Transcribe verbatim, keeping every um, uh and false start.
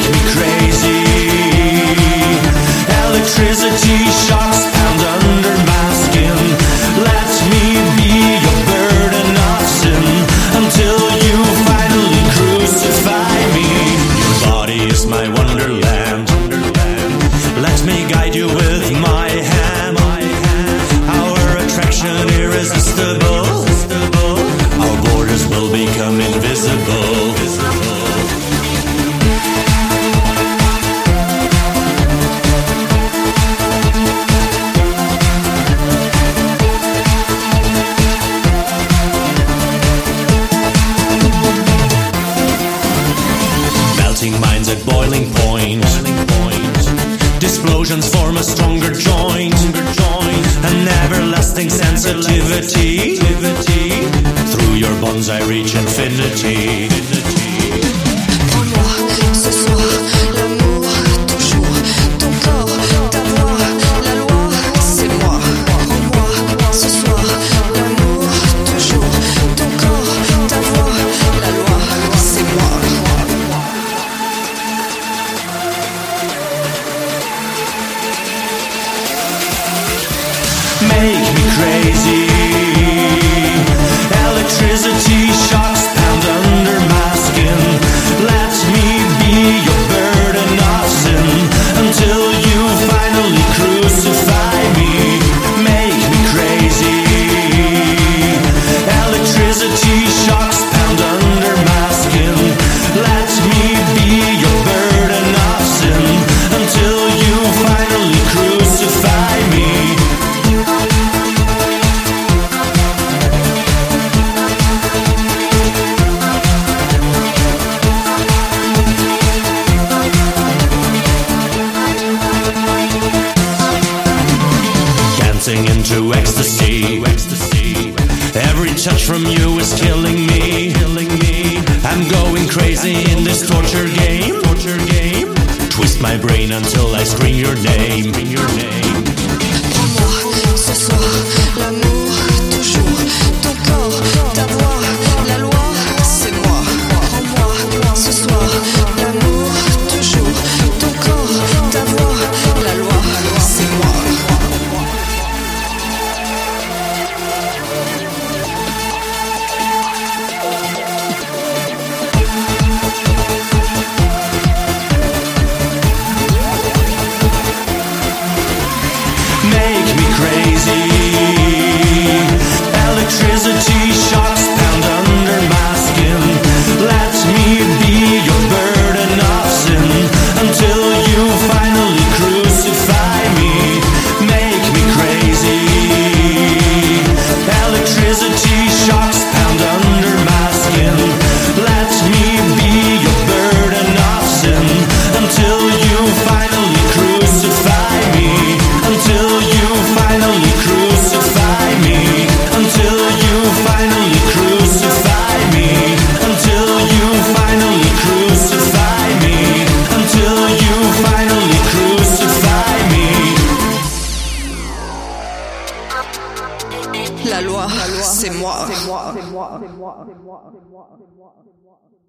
me crazy. Electricity shocks pound under my skin. Let me be your burden of sin until you finally crucify me. Your body is my wonderland. Let me guide you with my hand. Our attraction irresistible. Our borders will become invisible. Minds at boiling point. Explosions form a stronger joint. An everlasting sensitivity. Through your bones I reach infinity. En moi, ce soir, l'amour, toujours. Ton corps, ta voix, la loi, c'est moi. En moi, ce soir, l'amour, toujours. Ton corps, ta voix, la loi, c'est moi. Make me crazy. Electricity shocks pound under my skin. Let me be your burden of sin until you finally crucify me. Make me crazy. Electricity shocks pound under my skin. Let me be your burden of sin until you finally crucify me. Into ecstasy. Every touch from you is killing me. I'm going crazy in this torture game. Twist my brain until I scream your name. En moi, ce soir, l'amour, toujours. Ton corps, ta voix, la loi, c'est moi. En moi, ce soir, l'amour, toujours. Ton corps, ta voix, la loi, c'est moi. Make me crazy. Electricity shocks pound under my skin. Let me be your burden of sin until you finally crucify me. Make me crazy. Electricity shocks pound under my skin. Let me be your burden of sin until you finally crucify me. Until you finally crucify me. Until you finally crucify me. Until you finally crucify me. Until you finally crucify me. La loi, c'est moi.